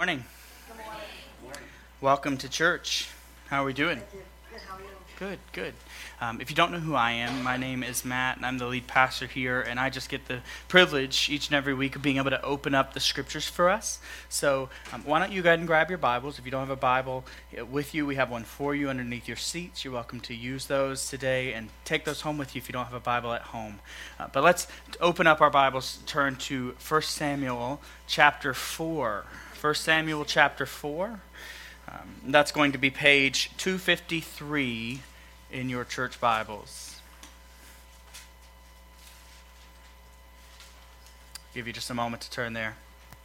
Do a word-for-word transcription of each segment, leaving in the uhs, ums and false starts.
morning. Welcome to church. How are we doing? Good, how are you? Good, good. Um, if you don't know who I am, my name is Matt, and I'm the lead pastor here, and I just get the privilege each and every week of being able to open up the scriptures for us. So um, why don't you go ahead and grab your Bibles. If you don't have a Bible with you, we have one for you underneath your seats. You're welcome to use those today and take those home with you if you don't have a Bible at home. Uh, but let's open up our Bibles, turn to First Samuel chapter four. First Samuel chapter four. Um, that's going to be page two fifty-three in your church Bibles. I'll give you just a moment to turn there.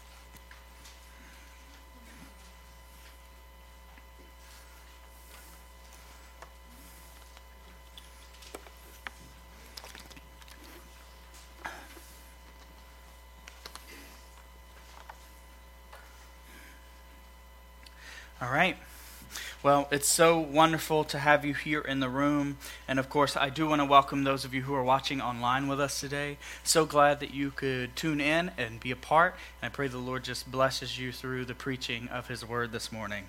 All right. Well, it's so wonderful to have you here in the room. And of course, I do want to welcome those of you who are watching online with us today. So glad that you could tune in and be a part. And I pray the Lord just blesses you through the preaching of His Word this morning.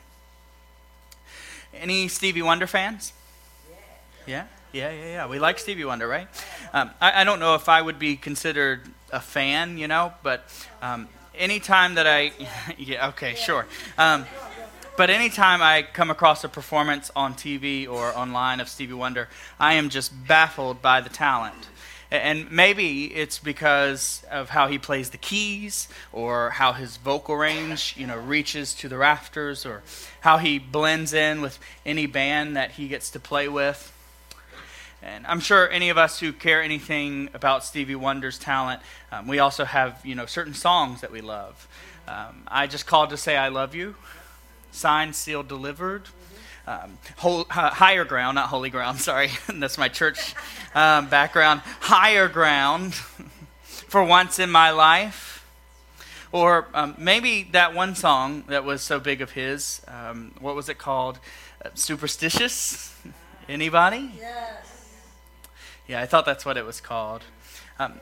Any Stevie Wonder fans? Yeah? Yeah, yeah, yeah. We like Stevie Wonder, right? Um, I, I don't know if I would be considered a fan, you know, but um, anytime that I... yeah, okay, sure. Um But anytime I come across a performance on T V or online of Stevie Wonder, I am just baffled by the talent. And maybe it's because of how he plays the keys, or how his vocal range, you know, reaches to the rafters, or how he blends in with any band that he gets to play with. And I'm sure any of us who care anything about Stevie Wonder's talent, um, we also have, you know, certain songs that we love. Um, I Just Called to Say I Love You. Signed, sealed, delivered. Um, whole, uh, higher ground, not holy ground, sorry. That's my church um, background. Higher ground. For once in my life. Or um, maybe that one song that was so big of his. Um, what was it called? Uh, Superstitious? Anybody? Yes. Yeah, I thought that's what it was called. Um,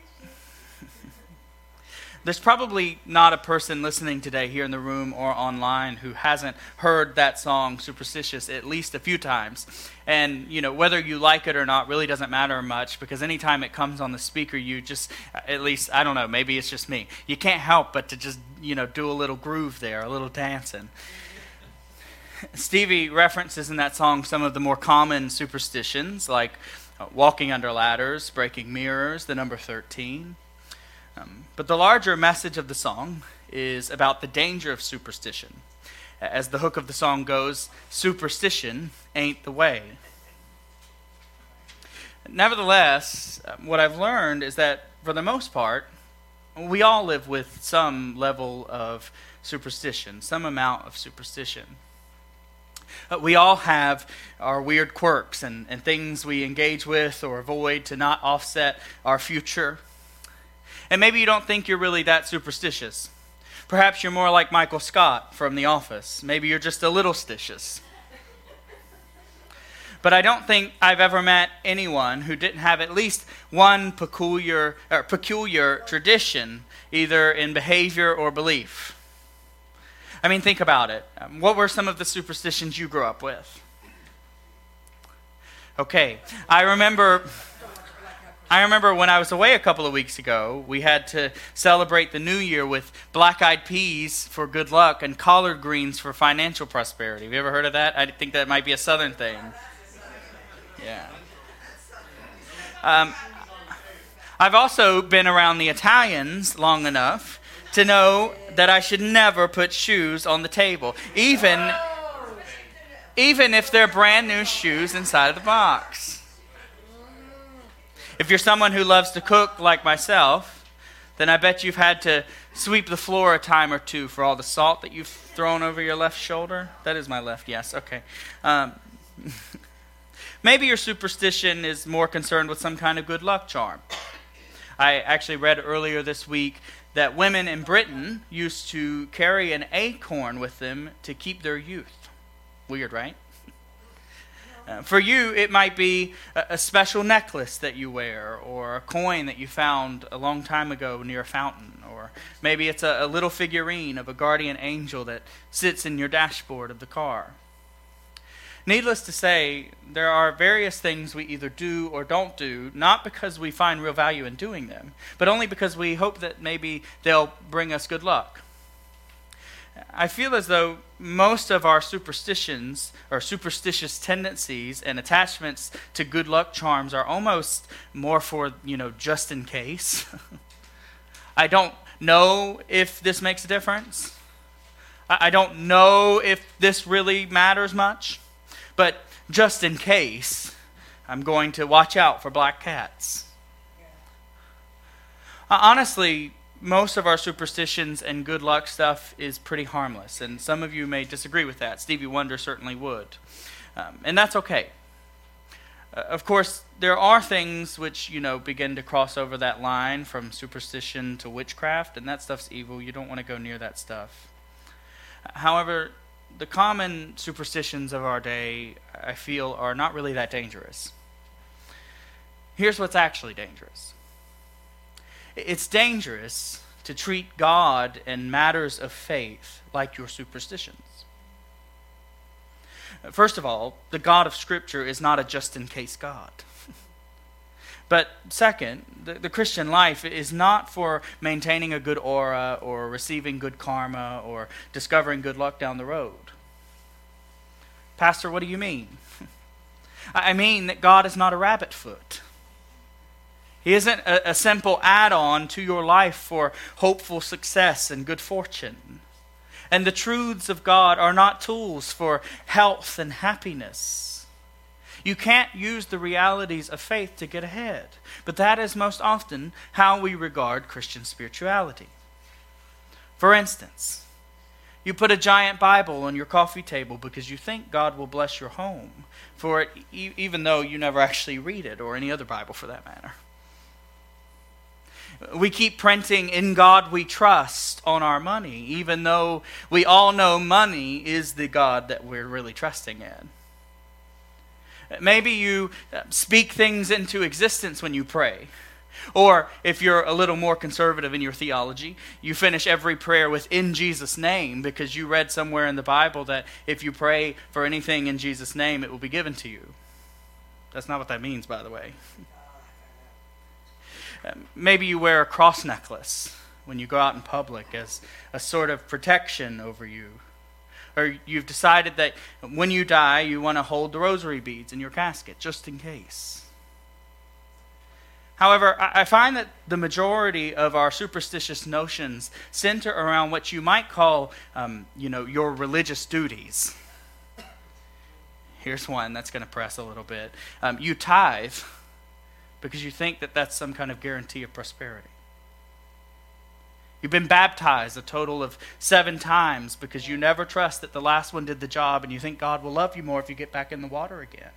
There's probably not a person listening today here in the room or online who hasn't heard that song, Superstitious, at least a few times. And, you know, whether you like it or not really doesn't matter much, because anytime it comes on the speaker, you just, at least, I don't know, maybe it's just me. You can't help but to just, you know, do a little groove there, a little dancing. Stevie references in that song some of the more common superstitions, like uh, walking under ladders, breaking mirrors, the number thirteen. Um, but the larger message of the song is about the danger of superstition. As the hook of the song goes, superstition ain't the way. Nevertheless, what I've learned is that for the most part, we all live with some level of superstition, some amount of superstition. Uh, we all have our weird quirks and, and things we engage with or avoid to not offset our future. And maybe you don't think you're really that superstitious. Perhaps you're more like Michael Scott from The Office. Maybe you're just a little stitious. But I don't think I've ever met anyone who didn't have at least one peculiar or peculiar tradition, either in behavior or belief. I mean, think about it. Um, what were some of the superstitions you grew up with? Okay, I remember... I remember when I was away a couple of weeks ago, we had to celebrate the new year with black-eyed peas for good luck and collard greens for financial prosperity. Have you ever heard of that? I think that might be a Southern thing. Yeah. Um, I've also been around the Italians long enough to know that I should never put shoes on the table, even, even if they're brand new shoes inside of the box. If you're someone who loves to cook like myself, then I bet you've had to sweep the floor a time or two for all the salt that you've thrown over your left shoulder. That is my left, yes, okay. Um, maybe your superstition is more concerned with some kind of good luck charm. I actually read earlier this week that women in Britain used to carry an acorn with them to keep their youth. Weird, right? Uh, for you, it might be a, a special necklace that you wear, or a coin that you found a long time ago near a fountain, or maybe it's a, a little figurine of a guardian angel that sits in your dashboard of the car. Needless to say, there are various things we either do or don't do, not because we find real value in doing them, but only because we hope that maybe they'll bring us good luck. I feel as though most of our superstitions or superstitious tendencies and attachments to good luck charms are almost more for, you know, just in case. I don't know if this makes a difference. I don't know if this really matters much. But just in case, I'm going to watch out for black cats. Uh, honestly, most of our superstitions and good luck stuff is pretty harmless, and some of you may disagree with that. Stevie Wonder certainly would. Um, and that's okay. Uh, of course, there are things which, you know, begin to cross over that line from superstition to witchcraft, and that stuff's evil. You don't want to go near that stuff. However, the common superstitions of our day, I feel, are not really that dangerous. Here's what's actually dangerous. It's dangerous to treat God and matters of faith like your superstitions. First of all, the God of Scripture is not a just-in-case God. But second, the, the Christian life is not for maintaining a good aura or receiving good karma or discovering good luck down the road. Pastor, what do you mean? I mean that God is not a rabbit foot. He isn't a, a simple add-on to your life for hopeful success and good fortune. And the truths of God are not tools for health and happiness. You can't use the realities of faith to get ahead. But that is most often how we regard Christian spirituality. For instance, you put a giant Bible on your coffee table because you think God will bless your home for it, e- even though you never actually read it, or any other Bible for that matter. We keep printing "In God We Trust" on our money, even though we all know money is the God that we're really trusting in. Maybe you speak things into existence when you pray. Or if you're a little more conservative in your theology, you finish every prayer with "in Jesus' name" because you read somewhere in the Bible that if you pray for anything in Jesus' name, it will be given to you. That's not what that means, by the way. Maybe you wear a cross necklace when you go out in public as a sort of protection over you. Or you've decided that when you die, you want to hold the rosary beads in your casket, just in case. However, I find that the majority of our superstitious notions center around what you might call, um, you know, your religious duties. Here's one that's going to press a little bit. Um, you tithe because you think that that's some kind of guarantee of prosperity. You've been baptized a total of seven times because you never trust that the last one did the job, and you think God will love you more if you get back in the water again.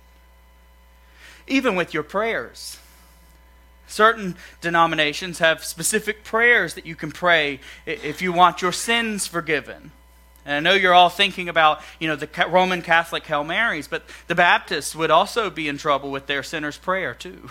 Even with your prayers. Certain denominations have specific prayers that you can pray if you want your sins forgiven. And I know you're all thinking about, you know, the Roman Catholic Hail Marys, but the Baptists would also be in trouble with their sinner's prayer too.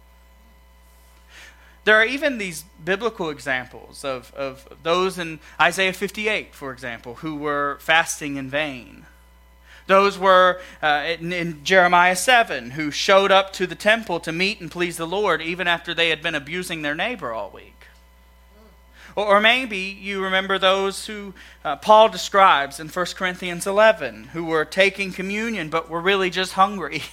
There are even these biblical examples of, of those in Isaiah fifty-eight, for example, who were fasting in vain. Those were uh, in, in Jeremiah seven, who showed up to the temple to meet and please the Lord even after they had been abusing their neighbor all week. Or, or maybe you remember those who uh, Paul describes in First Corinthians eleven, who were taking communion but were really just hungry.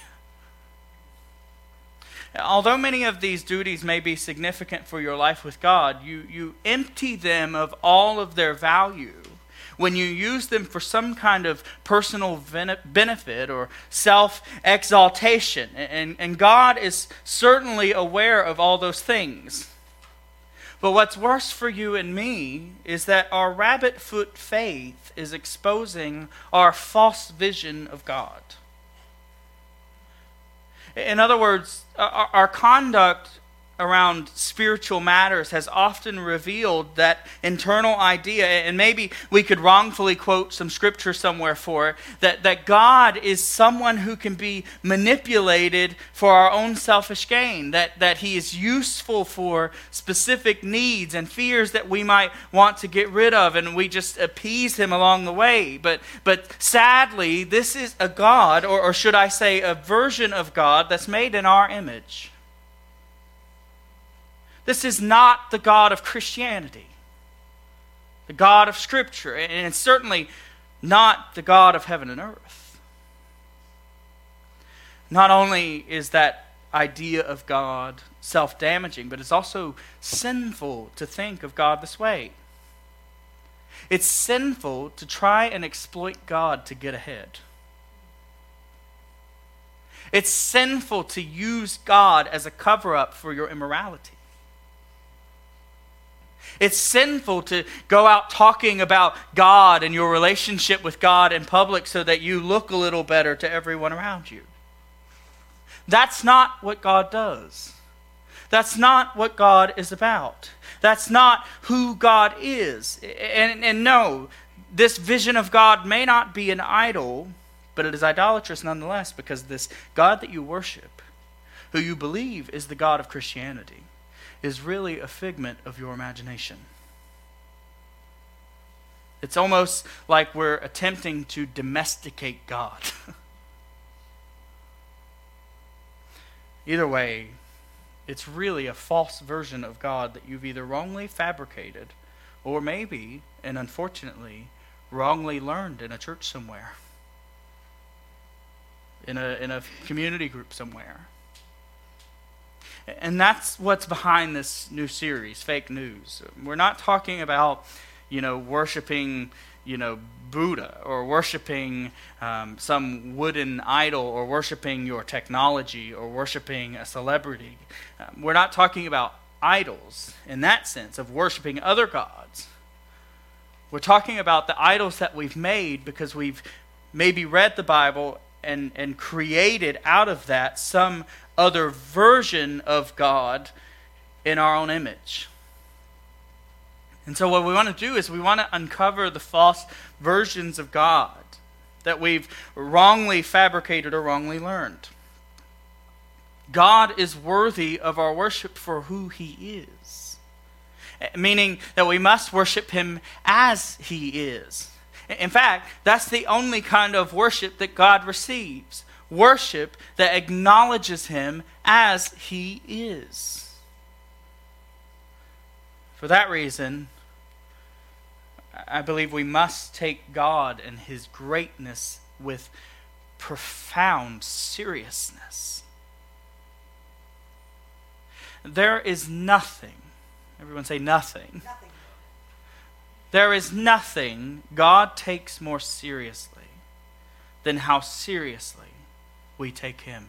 Although many of these duties may be significant for your life with God, you, you empty them of all of their value when you use them for some kind of personal benefit or self-exaltation. And, and God is certainly aware of all those things. But what's worse for you and me is that our rabbit foot faith is exposing our false vision of God. In other words, our, our conduct around spiritual matters has often revealed that internal idea, and maybe we could wrongfully quote some scripture somewhere for it, that, that God is someone who can be manipulated for our own selfish gain, that, that he is useful for specific needs and fears that we might want to get rid of, and we just appease him along the way. But, but sadly, this is a God, or, or should I say a version of God that's made in our image. This is not the God of Christianity, the God of Scripture, and it's certainly not the God of heaven and earth. Not only is that idea of God self-damaging, but it's also sinful to think of God this way. It's sinful to try and exploit God to get ahead. It's sinful to use God as a cover-up for your immorality. It's sinful to go out talking about God and your relationship with God in public so that you look a little better to everyone around you. That's not what God does. That's not what God is about. That's not who God is. And, and no, this vision of God may not be an idol, but it is idolatrous nonetheless, because this God that you worship, who you believe is the God of Christianity, is really a figment of your imagination. It's almost like we're attempting to domesticate God. Either way, it's really a false version of God that you've either wrongly fabricated or maybe, and unfortunately, wrongly learned in a church somewhere, in a, in a community group somewhere. And that's what's behind this new series, Fake News. We're not talking about, you know, worshiping, you know, Buddha, or worshiping um, some wooden idol, or worshiping your technology, or worshiping a celebrity. Um, we're not talking about idols in that sense of worshiping other gods. We're talking about the idols that we've made because we've maybe read the Bible and, and created out of that some other version of God in our own image. And so what we want to do is we want to uncover the false versions of God that we've wrongly fabricated or wrongly learned. God is worthy of our worship for who he is, meaning that we must worship him as he is. In fact, that's the only kind of worship that God receives. Worship that acknowledges him as he is. For that reason, I believe we must take God and his greatness with profound seriousness. There is nothing, everyone say nothing. Nothing. There is nothing God takes more seriously than how seriously we take him.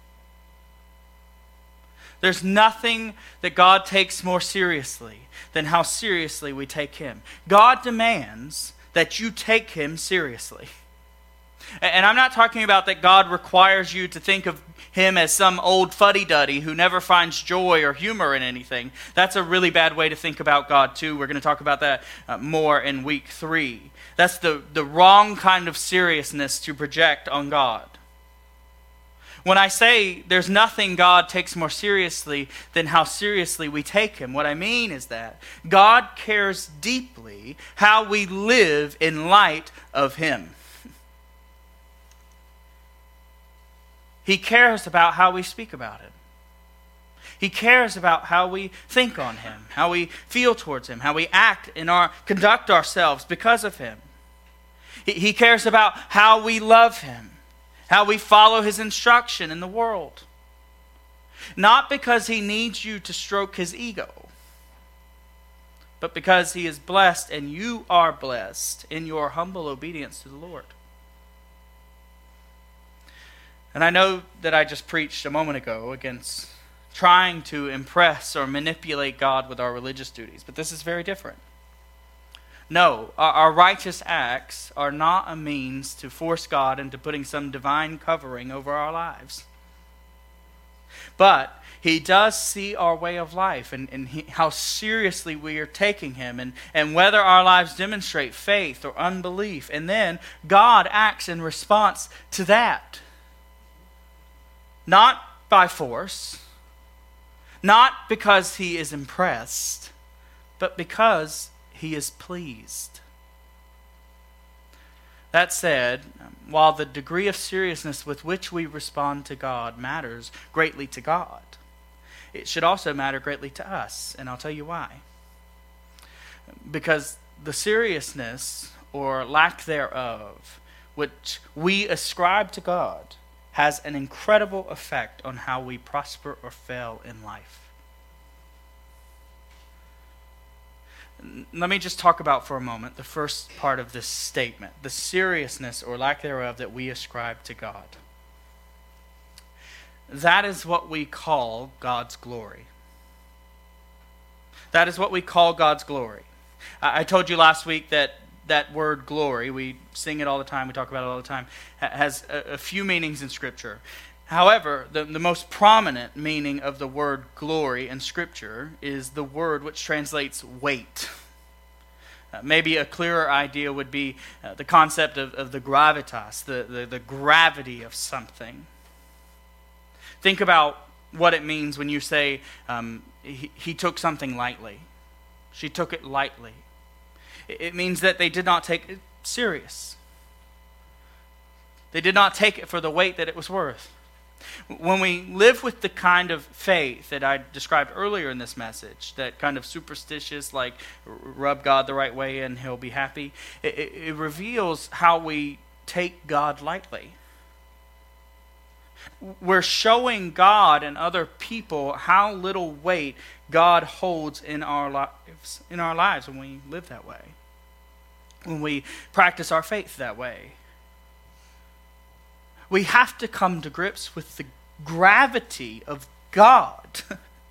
There's nothing that God takes more seriously than how seriously we take him. God demands that you take him seriously. And I'm not talking about that God requires you to think of him as some old fuddy-duddy who never finds joy or humor in anything. That's a really bad way to think about God too. We're going to talk about that uh, more in week three. That's the, the wrong kind of seriousness to project on God. When I say there's nothing God takes more seriously than how seriously we take him, what I mean is that God cares deeply how we live in light of him. He cares about how we speak about it. He cares about how we think on him, how we feel towards him, how we act in our conduct ourselves because of him. He, he cares about how we love him, how we follow his instruction in the world. Not because he needs you to stroke his ego, but because he is blessed and you are blessed in your humble obedience to the Lord. And I know that I just preached a moment ago against trying to impress or manipulate God with our religious duties, but this is very different. No, our, our righteous acts are not a means to force God into putting some divine covering over our lives. But He does see our way of life and, and he, how seriously we are taking him and, and whether our lives demonstrate faith or unbelief. And then God acts in response to that. Not by force, not because he is impressed, but because he is pleased. That said, while the degree of seriousness with which we respond to God matters greatly to God, it should also matter greatly to us, and I'll tell you why. Because the seriousness, or lack thereof, which we ascribe to God, has an incredible effect on how we prosper or fail in life. Let me just talk about for a moment the first part of this statement, the seriousness or lack thereof that we ascribe to God. That is what we call God's glory. That is what we call God's glory. I told you last week that that word glory, we sing it all the time, we talk about it all the time, has a, a few meanings in Scripture. However, the, the most prominent meaning of the word glory in Scripture is the word which translates weight. Uh, maybe a clearer idea would be uh, the concept of, of the gravitas, the, the, the gravity of something. Think about what it means when you say, um, he, he took something lightly. She took it lightly. It, it means that they did not take it serious. They did not take it for the weight that it was worth. When we live with the kind of faith that I described earlier in this message, that kind of superstitious, like rub God the right way and he'll be happy, it, it, it reveals how we take God lightly. We're showing God and other people how little weight God holds in our lives, in our lives when we live that way, when we practice our faith that way. We have to come to grips with the gravity of God.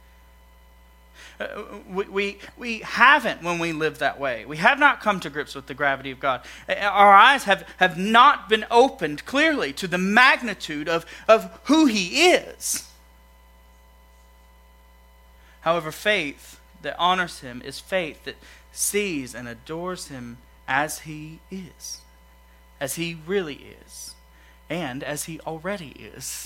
we, we, we haven't when we live that way. We have not come to grips with the gravity of God. Our eyes have, have not been opened clearly to the magnitude of, of who he is. However, faith that honors him is faith that sees and adores him as he is, as he really is. And as he already is.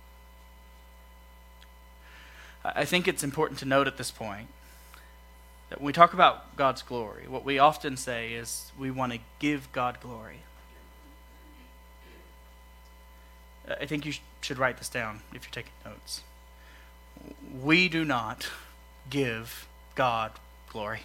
I think it's important to note at this point that when we talk about God's glory, what we often say is we want to give God glory. I think you should write this down if you're taking notes. We do not give God glory.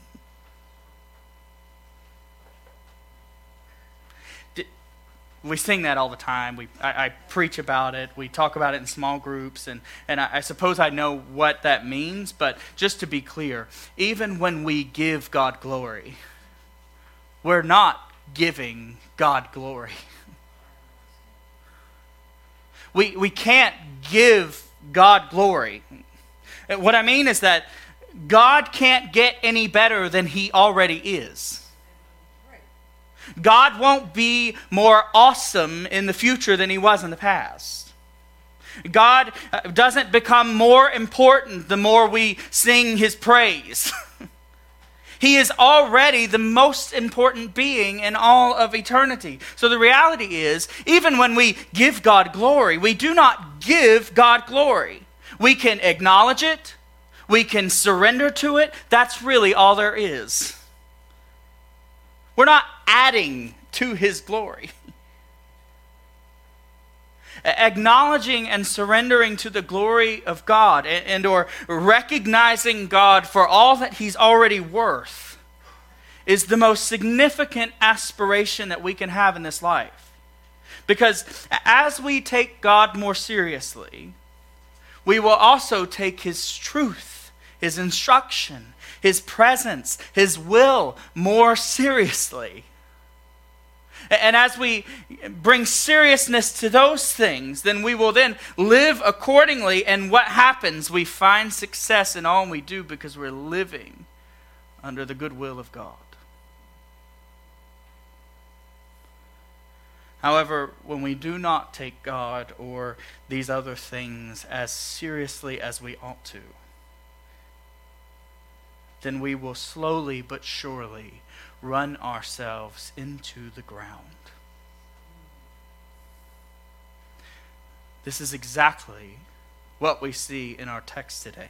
We sing that all the time. We, I, I preach about it. We talk about it in small groups, and, and I, I suppose I know what that means, but just to be clear, even when we give God glory, we're not giving God glory. We, we can't give God glory. What I mean is that God can't get any better than he already is. God won't be more awesome in the future than he was in the past. God doesn't become more important the more we sing his praise. He is already the most important being in all of eternity. So the reality is, even when we give God glory, we do not give God glory. We can acknowledge it. We can surrender to it. That's really all there is. We're not adding to his glory. Acknowledging and surrendering to the glory of God and, and or recognizing God for all that he's already worth is the most significant aspiration that we can have in this life. Because as we take God more seriously, we will also take his truth, his instruction, his presence, his will more seriously. And as we bring seriousness to those things, then we will then live accordingly. And what happens? We find success in all we do because we're living under the good will of God. However, when we do not take God or these other things as seriously as we ought to, then we will slowly but surely run ourselves into the ground. This is exactly what we see in our text today.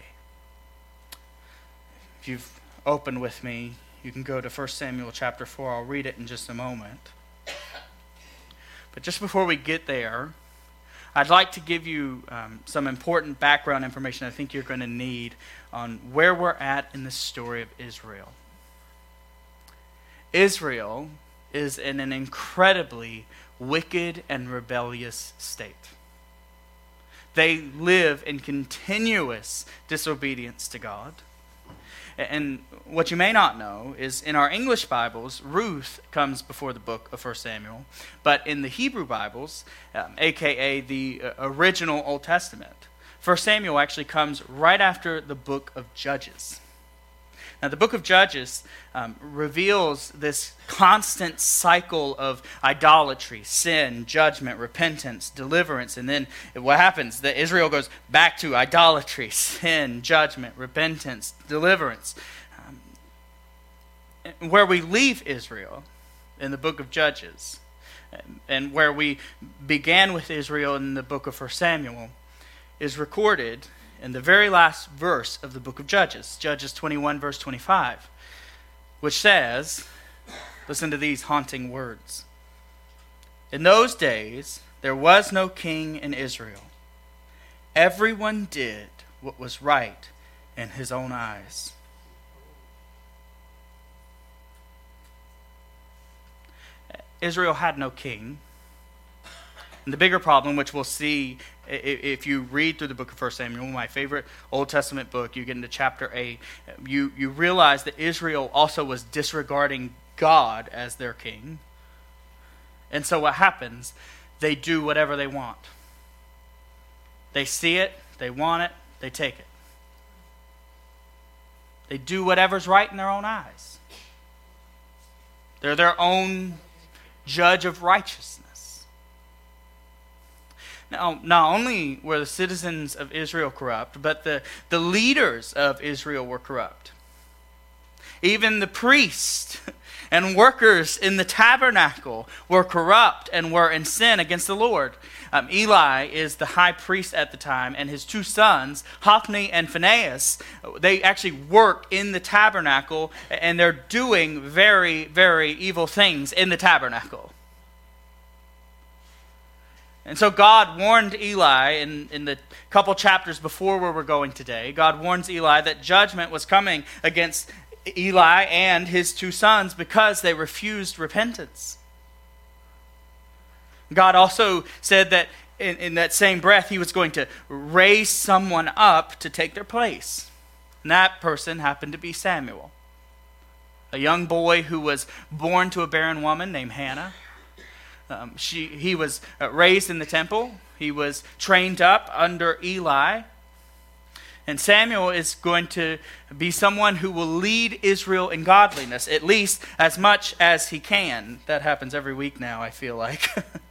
If you've opened with me, you can go to First Samuel chapter four. I'll read it in just a moment. But just before we get there, I'd like to give you um, some important background information I think you're going to need on where we're at in the story of Israel. Israel is in an incredibly wicked and rebellious state. They live in continuous disobedience to God. And what you may not know is in our English Bibles, Ruth comes before the book of First Samuel. But in the Hebrew Bibles, um, a k a the uh, original Old Testament, First Samuel actually comes right after the book of Judges. Now, the book of Judges um, reveals this constant cycle of idolatry, sin, judgment, repentance, deliverance. And then what happens? That Israel goes back to idolatry, sin, judgment, repentance, deliverance. Um, where we leave Israel in the book of Judges, and, and where we began with Israel in the book of First Samuel, is recorded in the very last verse of the book of Judges, Judges twenty-one, verse twenty-five, which says, listen to these haunting words. In those days, there was no king in Israel. Everyone did what was right in his own eyes. Israel had no king. And the bigger problem, which we'll see if you read through the book of First Samuel, my favorite Old Testament book, you get into chapter eight, you, you realize that Israel also was disregarding God as their king. And so what happens? They do whatever they want. They see it, they want it, they take it. They do whatever's right in their own eyes. They're their own judge of righteousness. Now, not only were the citizens of Israel corrupt, but the, the leaders of Israel were corrupt. Even the priests and workers in the tabernacle were corrupt and were in sin against the Lord. Um, Eli is the high priest at the time, and his two sons, Hophni and Phinehas, they actually work in the tabernacle, and they're doing very, very evil things in the tabernacle. And so God warned Eli in, in the couple chapters before where we're going today. God warns Eli that judgment was coming against Eli and his two sons because they refused repentance. God also said that in, in that same breath he was going to raise someone up to take their place. And that person happened to be Samuel, a young boy who was born to a barren woman named Hannah. Um, she, he was uh, raised in the temple. He was trained up under Eli. And Samuel is going to be someone who will lead Israel in godliness, at least as much as he can. That happens every week now, I feel like.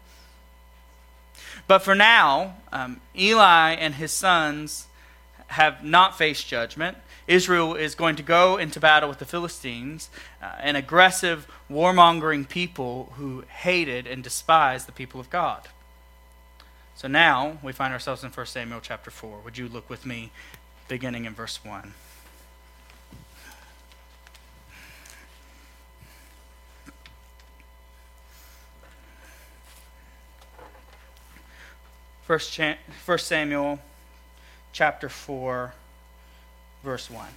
But for now, um, Eli and his sons have not faced judgment. Israel is going to go into battle with the Philistines, uh, an aggressive, warmongering people who hated and despised the people of God. So now we find ourselves in First Samuel chapter four. Would you look with me, beginning in verse one? First, cha- First Samuel chapter four. Verse one.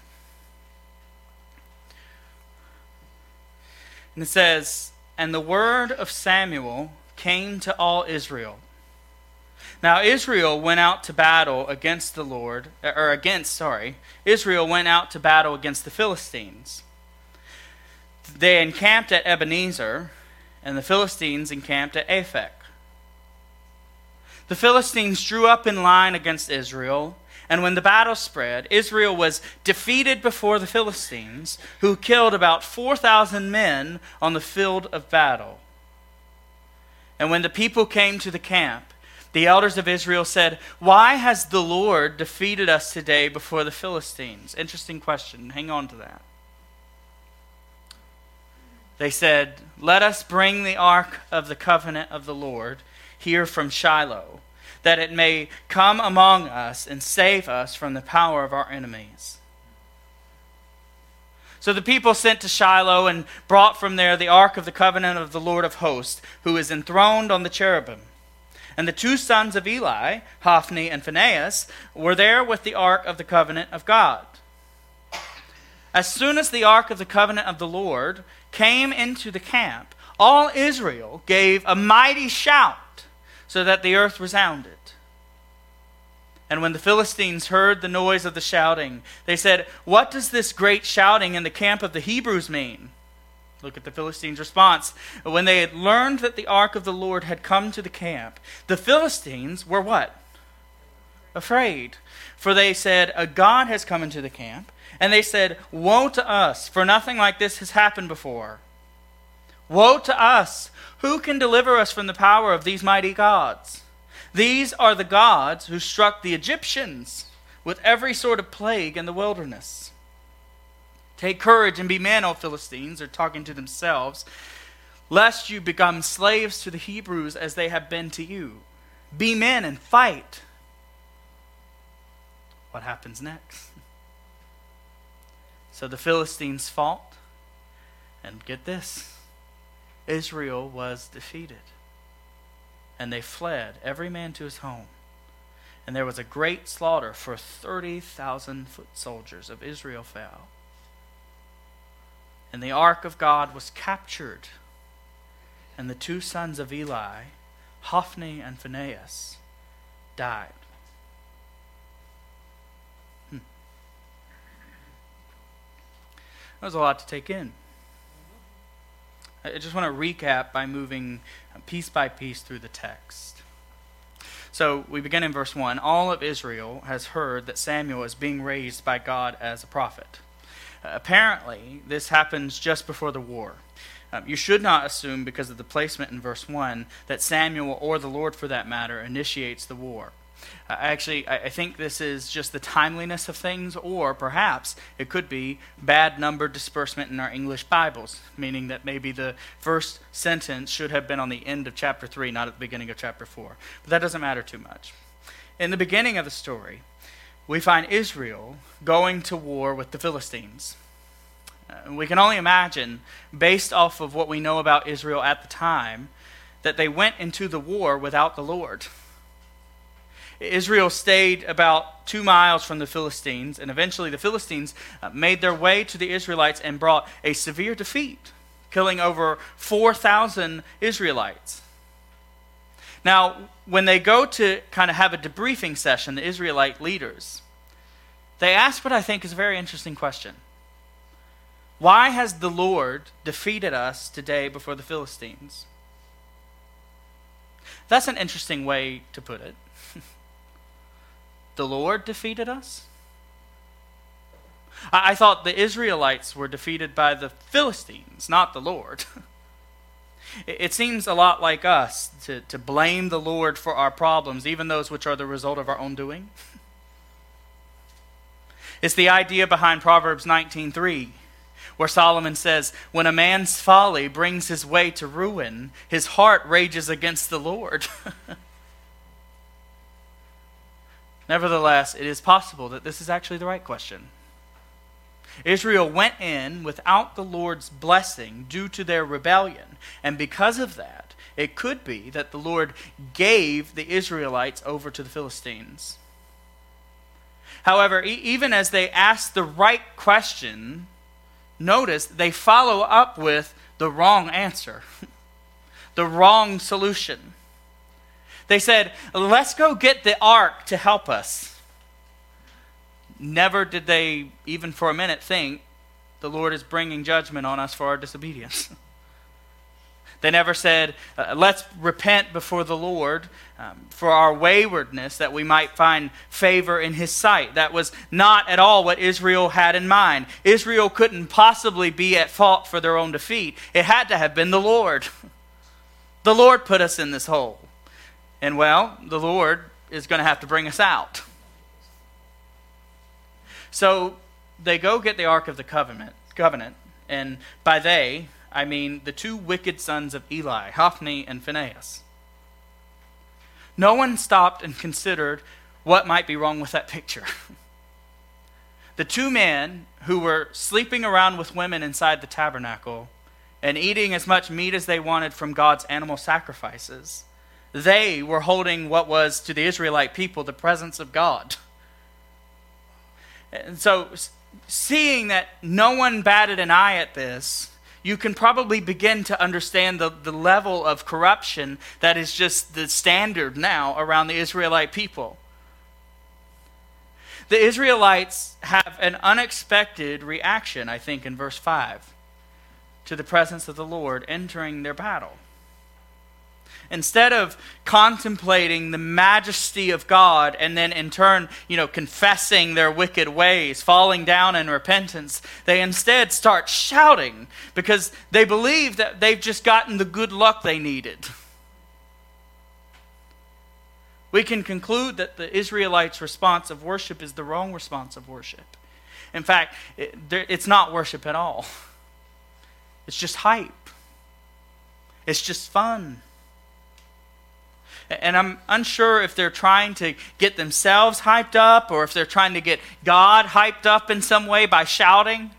And it says, "And the word of Samuel came to all Israel. Now Israel went out to battle against the Lord, or against, sorry, Israel went out to battle against the Philistines. They encamped at Ebenezer, and the Philistines encamped at Aphek. The Philistines drew up in line against Israel, and when the battle spread, Israel was defeated before the Philistines, who killed about four thousand men on the field of battle. And when the people came to the camp, the elders of Israel said, "Why has the Lord defeated us today before the Philistines?" Interesting question. Hang on to that. They said, "Let us bring the ark of the covenant of the Lord here from Shiloh, that it may come among us and save us from the power of our enemies." So the people sent to Shiloh and brought from there the ark of the covenant of the Lord of hosts, who is enthroned on the cherubim. And the two sons of Eli, Hophni and Phinehas, were there with the ark of the covenant of God. As soon as the ark of the covenant of the Lord came into the camp, all Israel gave a mighty shout, so that the earth resounded. And when the Philistines heard the noise of the shouting, they said, "What does this great shouting in the camp of the Hebrews mean?" Look at the Philistines' response. When they had learned that the ark of the Lord had come to the camp, the Philistines were what? Afraid. For they said, "A god has come into the camp." And they said, "Woe to us, for nothing like this has happened before. Woe to us! Who can deliver us from the power of these mighty gods? These are the gods who struck the Egyptians with every sort of plague in the wilderness. Take courage and be men, O Philistines," they're talking to themselves, "lest you become slaves to the Hebrews as they have been to you. Be men and fight." What happens next? So the Philistines fought, and get this, Israel was defeated. And they fled, every man to his home. And there was a great slaughter, for thirty thousand foot soldiers of Israel fell. And the ark of God was captured. And the two sons of Eli, Hophni and Phinehas, died. Hmm. That was a lot to take in. I just want to recap by moving piece by piece through the text. So we begin in verse one. All of Israel has heard that Samuel is being raised by God as a prophet. Uh, apparently, this happens just before the war. Um, you should not assume, because of the placement in verse one, that Samuel, or the Lord for that matter, initiates the war. Uh, actually, I, I think this is just the timeliness of things, or perhaps it could be bad number disbursement in our English Bibles, meaning that maybe the first sentence should have been on the end of chapter three, not at the beginning of chapter four. But that doesn't matter too much. In the beginning of the story, we find Israel going to war with the Philistines. Uh, we can only imagine, based off of what we know about Israel at the time, that they went into the war without the Lord. Israel stayed about two miles from the Philistines, and eventually the Philistines uh, made their way to the Israelites and brought a severe defeat, killing over four thousand Israelites. Now, when they go to kind of have a debriefing session, the Israelite leaders, they ask what I think is a very interesting question. Why has the Lord defeated us today before the Philistines? That's an interesting way to put it. The Lord defeated us? I, I thought the Israelites were defeated by the Philistines, not the Lord. it, it seems a lot like us to, to blame the Lord for our problems, even those which are the result of our own doing. It's the idea behind Proverbs nineteen three, where Solomon says, "When a man's folly brings his way to ruin, his heart rages against the Lord." Nevertheless, it is possible that this is actually the right question. Israel went in without the Lord's blessing due to their rebellion, and because of that, it could be that the Lord gave the Israelites over to the Philistines. However, e- even as they ask the right question, notice they follow up with the wrong answer, the wrong solution. They said, "Let's go get the ark to help us." Never did they, even for a minute, think the Lord is bringing judgment on us for our disobedience. They never said, uh, "Let's repent before the Lord um, for our waywardness, that we might find favor in His sight." That was not at all what Israel had in mind. Israel couldn't possibly be at fault for their own defeat. It had to have been the Lord. The Lord put us in this hole. And well, the Lord is going to have to bring us out. So they go get the Ark of the Covenant, covenant, and by they, I mean the two wicked sons of Eli, Hophni and Phinehas. No one stopped and considered what might be wrong with that picture. The two men who were sleeping around with women inside the tabernacle and eating as much meat as they wanted from God's animal sacrifices, they were holding what was to the Israelite people the presence of God. And so, seeing that no one batted an eye at this, you can probably begin to understand the, the level of corruption that is just the standard now around the Israelite people. The Israelites have an unexpected reaction, I think, in verse five, to the presence of the Lord entering their battle. Instead of contemplating the majesty of God and then in turn, you know, confessing their wicked ways, falling down in repentance, they instead start shouting because they believe that they've just gotten the good luck they needed. We can conclude that the Israelites' response of worship is the wrong response of worship. In fact, it, it's not worship at all. It's just hype. It's just fun. And I'm unsure if they're trying to get themselves hyped up or if they're trying to get God hyped up in some way by shouting.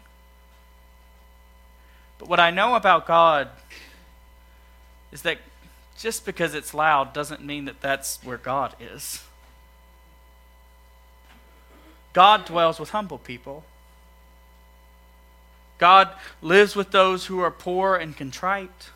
But what I know about God is that just because it's loud doesn't mean that that's where God is. God dwells with humble people. God lives with those who are poor and contrite.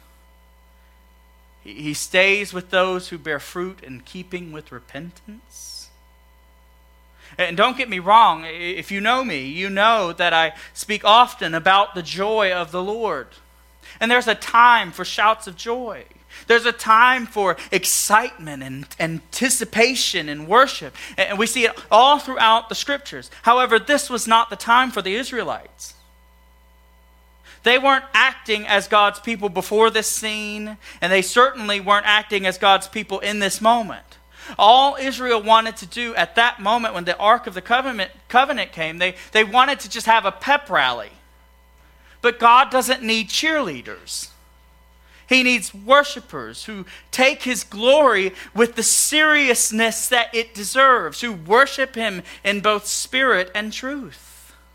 He stays with those who bear fruit in keeping with repentance. And don't get me wrong, if you know me, you know that I speak often about the joy of the Lord. And there's a time for shouts of joy. There's a time for excitement and anticipation and worship. And we see it all throughout the scriptures. However, this was not the time for the Israelites. They weren't acting as God's people before this scene, and they certainly weren't acting as God's people in this moment. All Israel wanted to do at that moment when the Ark of the Covenant, covenant came, they, they wanted to just have a pep rally. But God doesn't need cheerleaders. He needs worshipers who take His glory with the seriousness that it deserves, who worship Him in both spirit and truth.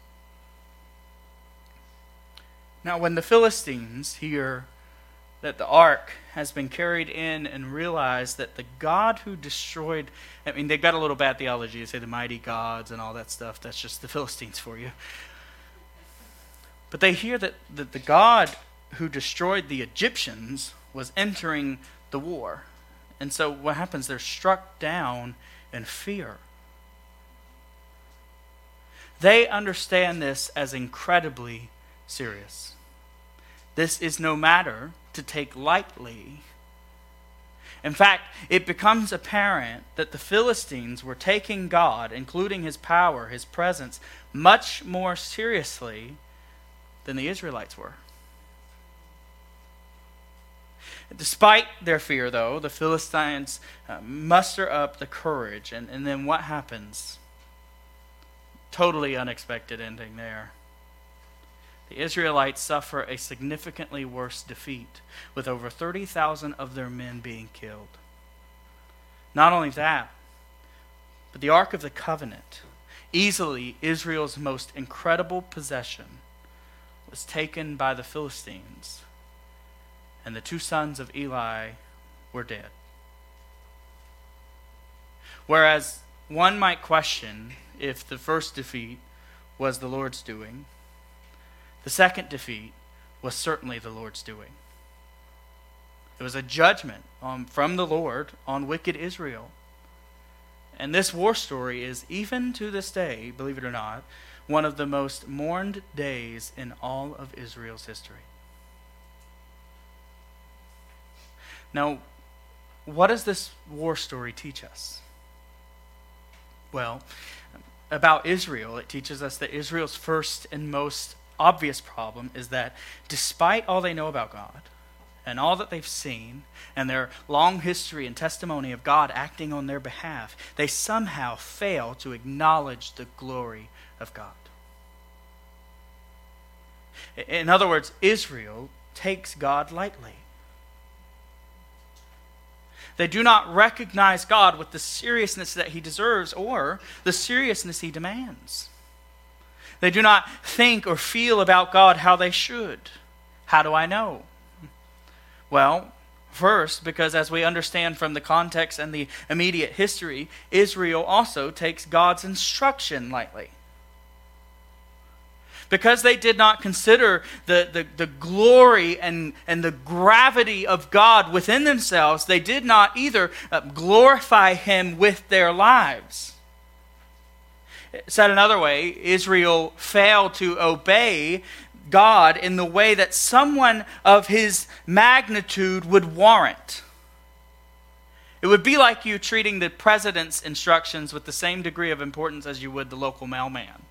Now, when the Philistines hear that the ark has been carried in and realize that the God who destroyed, I mean, they've got a little bad theology. They say the mighty gods and all that stuff. That's just the Philistines for you. But they hear that the, the God who destroyed the Egyptians was entering the war. And so what happens? They're struck down in fear. They understand this as incredibly serious. This is no matter to take lightly. In fact, it becomes apparent that the Philistines were taking God, including His power, His presence, much more seriously than the Israelites were. Despite their fear, though, the Philistines uh, muster up the courage. And, and then what happens? Totally unexpected ending there. The Israelites suffer a significantly worse defeat, with over thirty thousand of their men being killed. Not only that, but the Ark of the Covenant, easily Israel's most incredible possession, was taken by the Philistines, and the two sons of Eli were dead. Whereas one might question if the first defeat was the Lord's doing, the second defeat was certainly the Lord's doing. It was a judgment um, from the Lord on wicked Israel. And this war story is, even to this day, believe it or not, one of the most mourned days in all of Israel's history. Now, what does this war story teach us? Well, about Israel, it teaches us that Israel's first and most obvious problem is that despite all they know about God and all that they've seen and their long history and testimony of God acting on their behalf, they somehow fail to acknowledge the glory of God. In other words, Israel takes God lightly. They do not recognize God with the seriousness that he deserves or the seriousness he demands. They do not think or feel about God how they should. How do I know? Well, first, because as we understand from the context and the immediate history, Israel also takes God's instruction lightly. Because they did not consider the, the, the glory and, and the gravity of God within themselves, they did not either uh, glorify him with their lives. Said another way, Israel failed to obey God in the way that someone of his magnitude would warrant. It would be like you treating the president's instructions with the same degree of importance as you would the local mailman.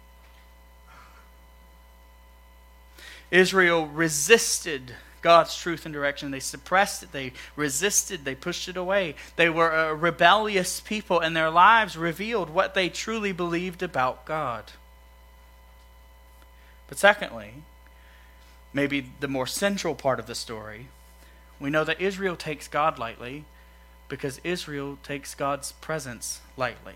Israel resisted God's truth and direction. They suppressed it. They resisted. They pushed it away. They were a rebellious people, and their lives revealed what they truly believed about God. But secondly, maybe the more central part of the story, we know that Israel takes God lightly because Israel takes God's presence lightly.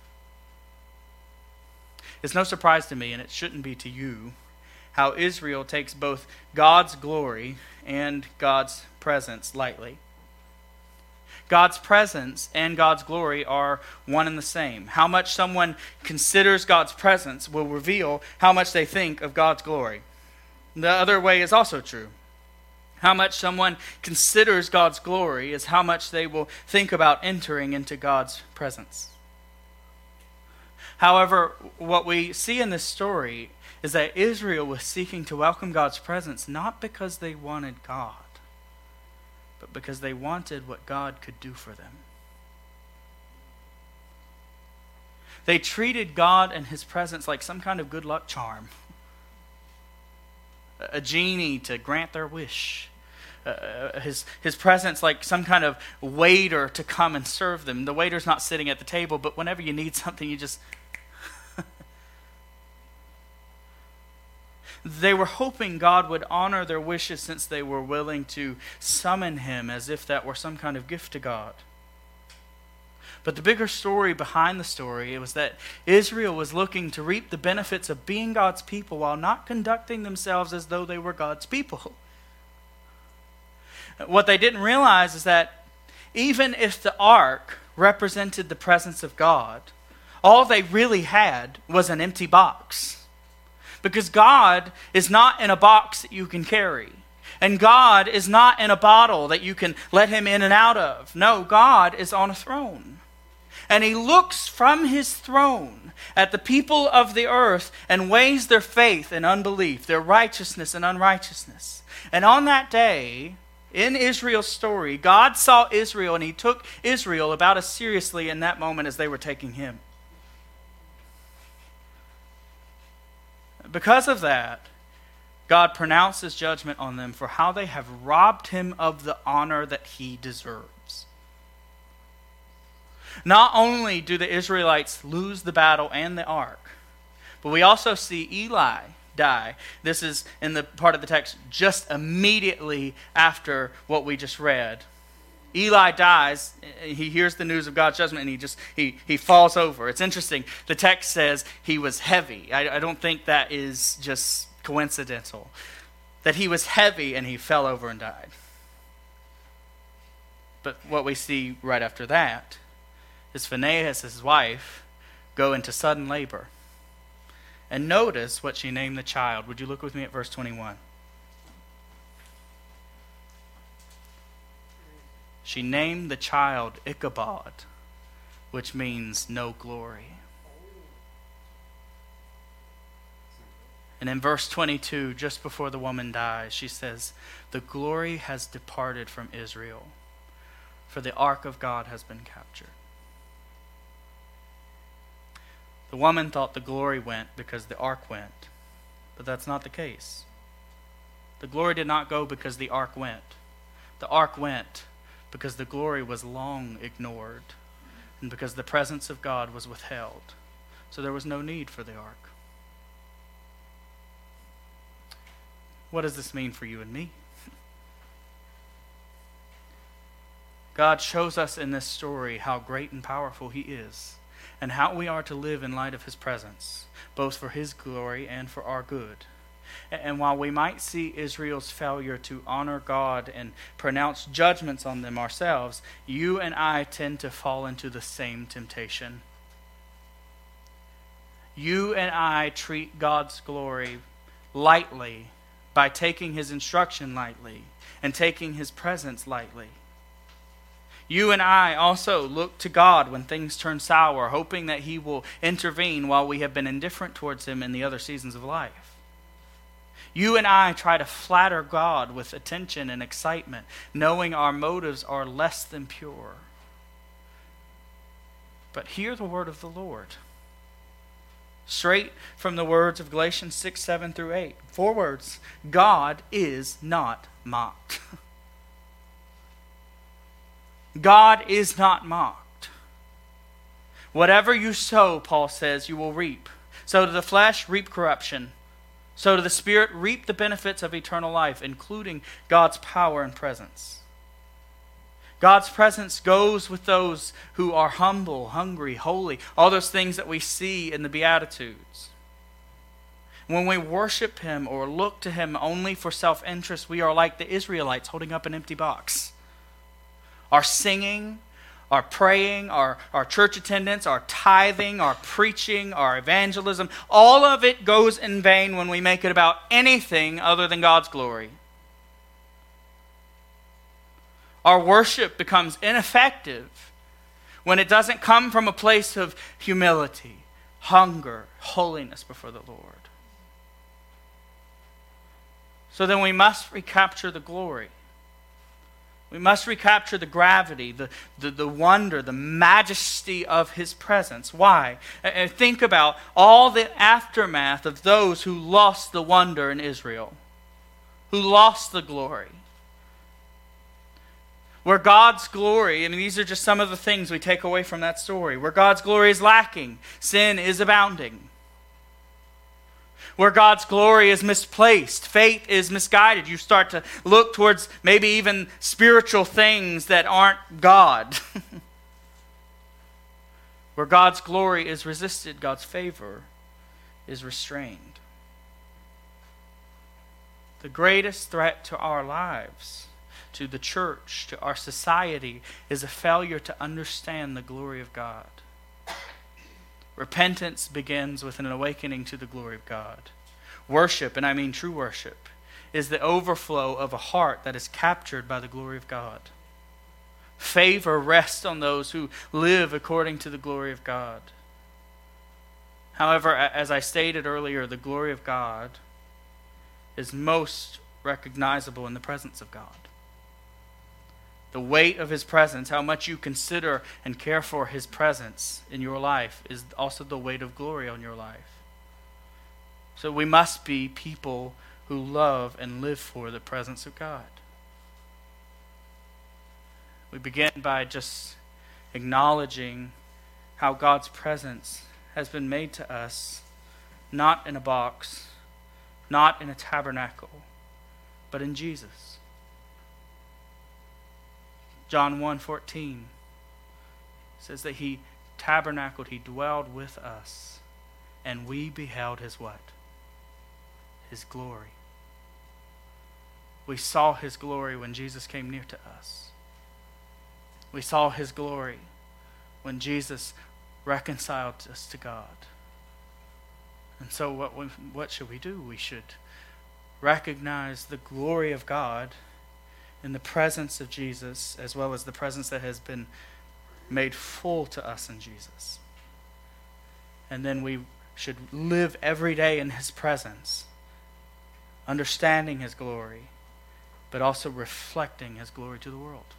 It's no surprise to me, and it shouldn't be to you, how Israel takes both God's glory and God's presence lightly. God's presence and God's glory are one and the same. How much someone considers God's presence will reveal how much they think of God's glory. The other way is also true. How much someone considers God's glory is how much they will think about entering into God's presence. However, what we see in this story is that Israel was seeking to welcome God's presence not because they wanted God, but because they wanted what God could do for them. They treated God and his presence like some kind of good luck charm, a genie to grant their wish, uh, his, his presence like some kind of waiter to come and serve them. The waiter's not sitting at the table, but whenever you need something, you just... They were hoping God would honor their wishes since they were willing to summon him as if that were some kind of gift to God. But the bigger story behind the story was that Israel was looking to reap the benefits of being God's people while not conducting themselves as though they were God's people. What they didn't realize is that even if the ark represented the presence of God, all they really had was an empty box. Because God is not in a box that you can carry. And God is not in a bottle that you can let him in and out of. No, God is on a throne. And he looks from his throne at the people of the earth and weighs their faith and unbelief, their righteousness and unrighteousness. And on that day, in Israel's story, God saw Israel and he took Israel about as seriously in that moment as they were taking him. Because of that, God pronounces judgment on them for how they have robbed him of the honor that he deserves. Not only do the Israelites lose the battle and the ark, but we also see Eli die. This is in the part of the text just immediately after what we just read. Eli dies, he hears the news of God's judgment, and he just, he, he falls over. It's interesting. The text says he was heavy. I, I don't think that is just coincidental. That he was heavy and he fell over and died. But what we see right after that is Phinehas, his wife, go into sudden labor. And notice what she named the child. Would you look with me at verse twenty-one? She named the child Ichabod, which means no glory. And in verse twenty-two, just before the woman dies, she says, "The glory has departed from Israel, for the ark of God has been captured." The woman thought the glory went because the ark went, but that's not the case. The glory did not go because the ark went, The ark went because the glory was long ignored and because the presence of God was withheld. So there was no need for the ark. What does this mean for you and me? God shows us in this story how great and powerful he is and how we are to live in light of his presence, both for his glory and for our good. And while we might see Israel's failure to honor God and pronounce judgments on them ourselves, you and I tend to fall into the same temptation. You and I treat God's glory lightly by taking his instruction lightly and taking his presence lightly. You and I also look to God when things turn sour, hoping that he will intervene while we have been indifferent towards him in the other seasons of life. You and I try to flatter God with attention and excitement, knowing our motives are less than pure. But hear the word of the Lord. Straight from the words of Galatians six, seven through eight. Four words. God is not mocked. God is not mocked. Whatever you sow, Paul says, you will reap. So to the flesh, reap corruption. So to the Spirit, reap the benefits of eternal life, including God's power and presence. God's presence goes with those who are humble, hungry, holy, all those things that we see in the Beatitudes. When we worship him or look to him only for self-interest, we are like the Israelites holding up an empty box. Our singing, our praying, our, our church attendance, our tithing, our preaching, our evangelism, all of it goes in vain when we make it about anything other than God's glory. Our worship becomes ineffective when it doesn't come from a place of humility, hunger, holiness before the Lord. So then we must recapture the glory. We must recapture the gravity, the, the, the wonder, the majesty of his presence. Why? And think about all the aftermath of those who lost the wonder in Israel, who lost the glory. Where God's glory, I mean, these are just some of the things we take away from that story. Where God's glory is lacking, sin is abounding. Where God's glory is misplaced, faith is misguided. You start to look towards maybe even spiritual things that aren't God. Where God's glory is resisted, God's favor is restrained. The greatest threat to our lives, to the church, to our society, is a failure to understand the glory of God. Repentance begins with an awakening to the glory of God. Worship, and I mean true worship, is the overflow of a heart that is captured by the glory of God. Favor rests on those who live according to the glory of God. However, as I stated earlier, the glory of God is most recognizable in the presence of God. The weight of his presence, how much you consider and care for his presence in your life, is also the weight of glory on your life. So we must be people who love and live for the presence of God. We begin by just acknowledging how God's presence has been made to us, not in a box, not in a tabernacle, but in Jesus. John one fourteen says that he tabernacled, he dwelled with us, and we beheld his what? His glory. We saw his glory when Jesus came near to us. We saw his glory when Jesus reconciled us to God. And so what we, what should we do? We should recognize the glory of God in the presence of Jesus, as well as the presence that has been made full to us in Jesus. And then we should live every day in his presence, understanding his glory, but also reflecting his glory to the world.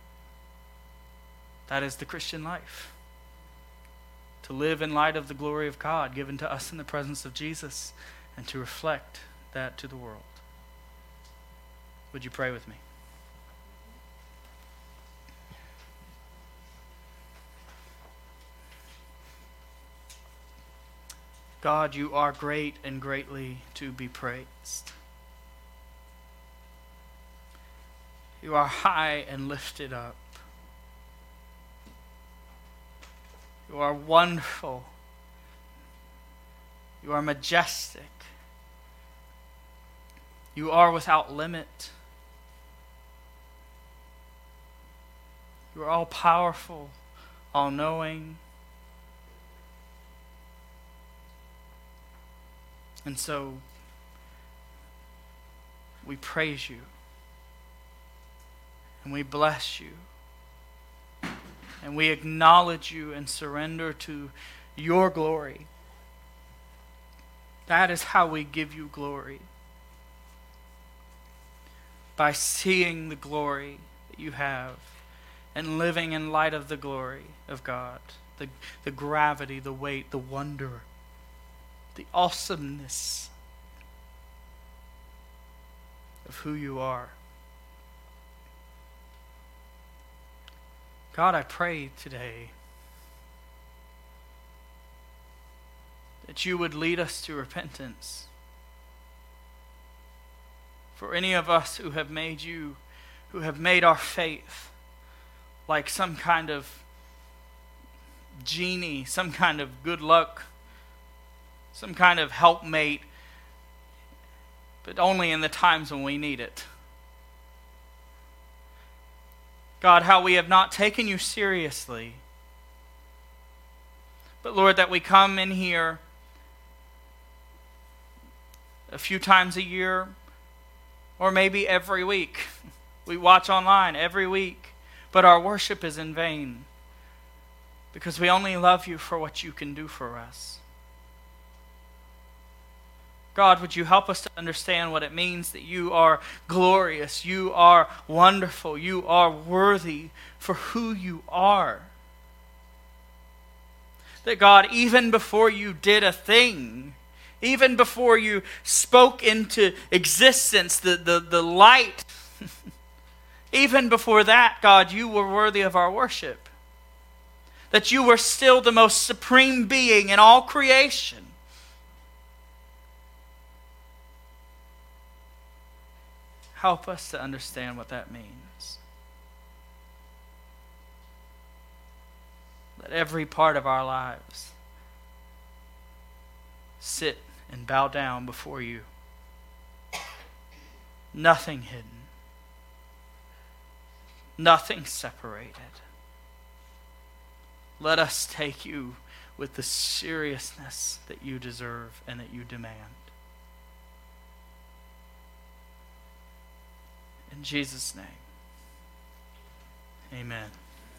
That is the Christian life. To live in light of the glory of God given to us in the presence of Jesus, and to reflect that to the world. Would you pray with me? God, you are great and greatly to be praised. You are high and lifted up. You are wonderful. You are majestic. You are without limit. You are all powerful, all knowing. And so we praise you and we bless you and we acknowledge you and surrender to your glory. That is how we give you glory. By seeing the glory that you have and living in light of the glory of God, the, the gravity, the weight, the wonder, the awesomeness of who you are. God, I pray today that you would lead us to repentance. For any of us who have made you, who have made our faith like some kind of genie, some kind of good luck, some kind of helpmate, but only in the times when we need it. God, how we have not taken you seriously. But Lord, that we come in here a few times a year, or maybe every week. We watch online every week, but our worship is in vain because we only love you for what you can do for us. God, would you help us to understand what it means that you are glorious, you are wonderful, you are worthy for who you are. That God, even before you did a thing, even before you spoke into existence the, the, the light, even before that, God, you were worthy of our worship. That you were still the most supreme being in all creation. Help us to understand what that means. Let every part of our lives sit and bow down before you. Nothing hidden. Nothing separated. Let us take you with the seriousness that you deserve and that you demand. In Jesus' name, amen.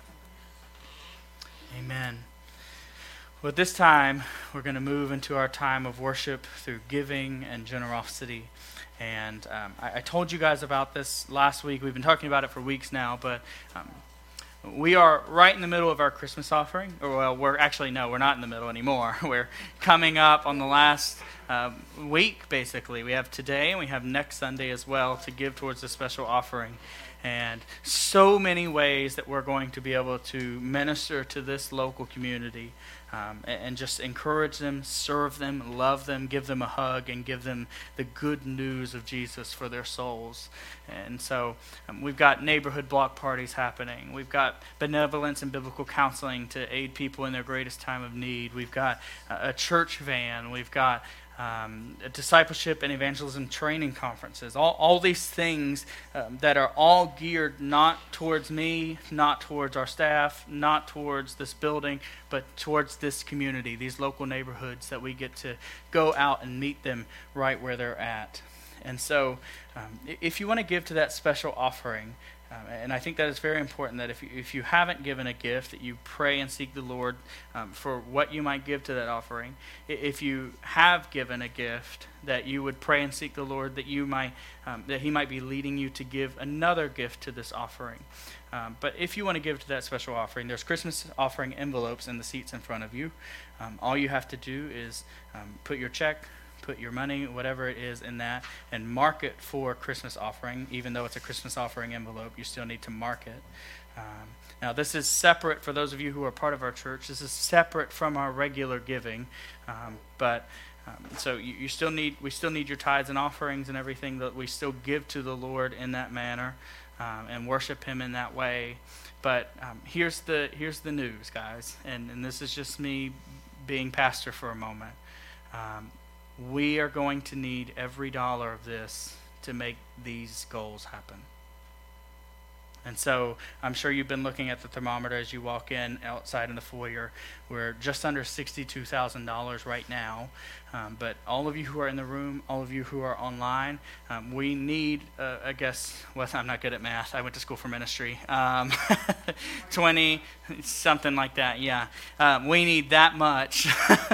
Amen. Well, at this time, we're going to move into our time of worship through giving and generosity. And um, I, I told you guys about this last week. We've been talking about it for weeks now, but um, we are right in the middle of our Christmas offering. Or, well, we're actually, no, we're not in the middle anymore. We're coming up on the last uh, week, basically. We have today and we have next Sunday as well to give towards a special offering. And so many ways that we're going to be able to minister to this local community um, and, and just encourage them, serve them, love them, give them a hug, and give them the good news of Jesus for their souls. And so um, we've got neighborhood block parties happening. We've got benevolence and biblical counseling to aid people in their greatest time of need. We've got uh, a church van. We've got Um, discipleship and evangelism training conferences, all, all these things um, that are all geared not towards me, not towards our staff, not towards this building, but towards this community, these local neighborhoods that we get to go out and meet them right where they're at. And so um, if you want to give to that special offering, Um, and I think that it's very important that if you, if you haven't given a gift, that you pray and seek the Lord um, for what you might give to that offering. If you have given a gift, that you would pray and seek the Lord that you might um, that He might be leading you to give another gift to this offering. Um, but if you want to give to that special offering, there's Christmas offering envelopes in the seats in front of you. Um, all you have to do is um, put your check, put your money, whatever it is, in that and mark it for Christmas offering. Even though it's a Christmas offering envelope, you still need to mark it. Um, now, this is separate for those of you who are part of our church. This is separate from our regular giving, um, but um, so you, you still need we still need your tithes and offerings and everything that we still give to the Lord in that manner um, and worship Him in that way. But um, here's the here's the news, guys, and and this is just me being pastor for a moment. Um, we are going to need every dollar of this to make these goals happen. And so I'm sure you've been looking at the thermometer as you walk in outside in the foyer. We're just under sixty-two thousand dollars right now. Um, but all of you who are in the room, all of you who are online, um, we need, uh, I guess, well, I'm not good at math. I went to school for ministry. Um, twenty, something like that, yeah. Um, we need that much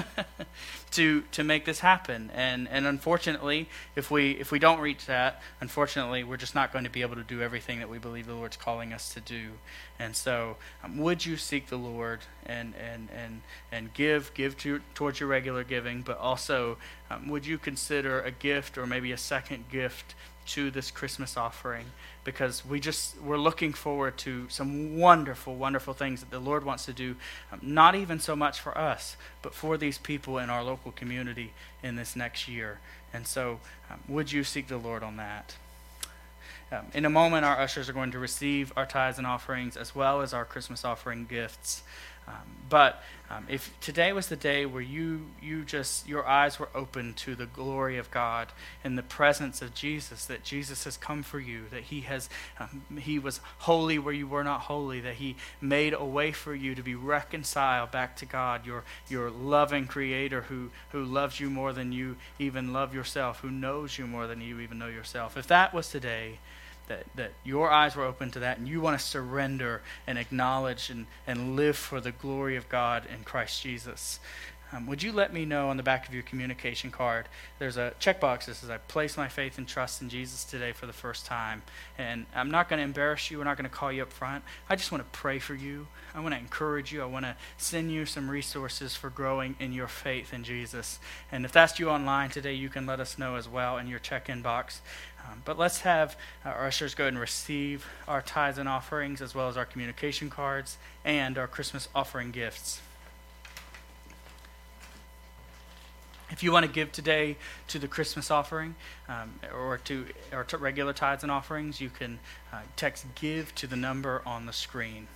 to to make this happen. And and unfortunately, if we if we don't reach that, unfortunately, we're just not going to be able to do everything that we believe the Lord's calling us to do. And so, um, would you seek the Lord and and and and give give to towards your regular giving, but also um, would you consider a gift or maybe a second gift to this Christmas offering, because we just we're looking forward to some wonderful wonderful things that the Lord wants to do, um, not even so much for us but for these people in our local community in this next year. And so um, would you seek the Lord on that? Um, in a moment, our ushers are going to receive our tithes and offerings as well as our Christmas offering gifts. Um, but um, if today was the day where you you just your eyes were open to the glory of God and the presence of Jesus, that Jesus has come for you, that He has um, He was holy where you were not holy, that He made a way for you to be reconciled back to God, your your loving Creator who who loves you more than you even love yourself, who knows you more than you even know yourself. If that was today, that, that your eyes were open to that and you want to surrender and acknowledge and, and live for the glory of God in Christ Jesus, um, would you let me know on the back of your communication card? There's a checkbox that says, I place my faith and trust in Jesus today for the first time. And I'm not going to embarrass you. We're not going to call you up front. I just want to pray for you. I want to encourage you. I want to send you some resources for growing in your faith in Jesus. And if that's you online today, you can let us know as well in your check-in box. Um, but let's have our ushers go ahead and receive our tithes and offerings as well as our communication cards and our Christmas offering gifts. If you want to give today to the Christmas offering um, or to or to regular tithes and offerings, you can uh, text GIVE to the number on the screen.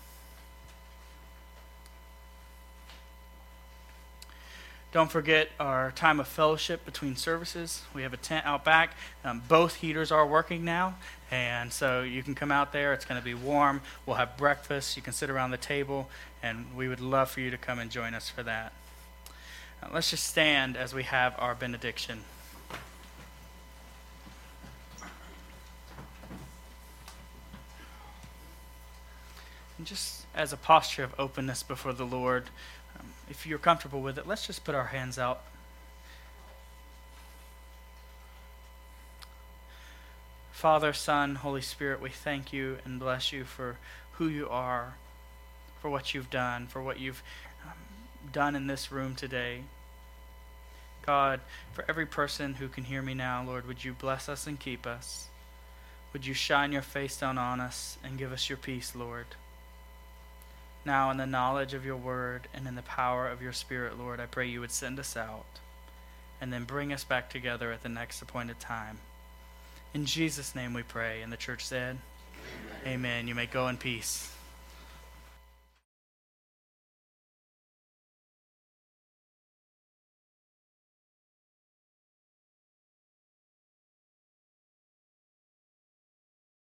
Don't forget our time of fellowship between services. We have a tent out back. Um, both heaters are working now, and so you can come out there. It's going to be warm. We'll have breakfast. You can sit around the table, and we would love for you to come and join us for that. Uh, let's just stand as we have our benediction. And just as a posture of openness before the Lord, um, if you're comfortable with it, let's just put our hands out. Father, Son, Holy Spirit, we thank you and bless you for who you are, for what you've done, for what you've um, done in this room today. God, for every person who can hear me now, Lord, would you bless us and keep us? Would you shine your face down on us and give us your peace, Lord? Now, in the knowledge of your word and in the power of your Spirit, Lord, I pray you would send us out and then bring us back together at the next appointed time. In Jesus' name we pray. And the church said, Amen. Amen. You may go in peace.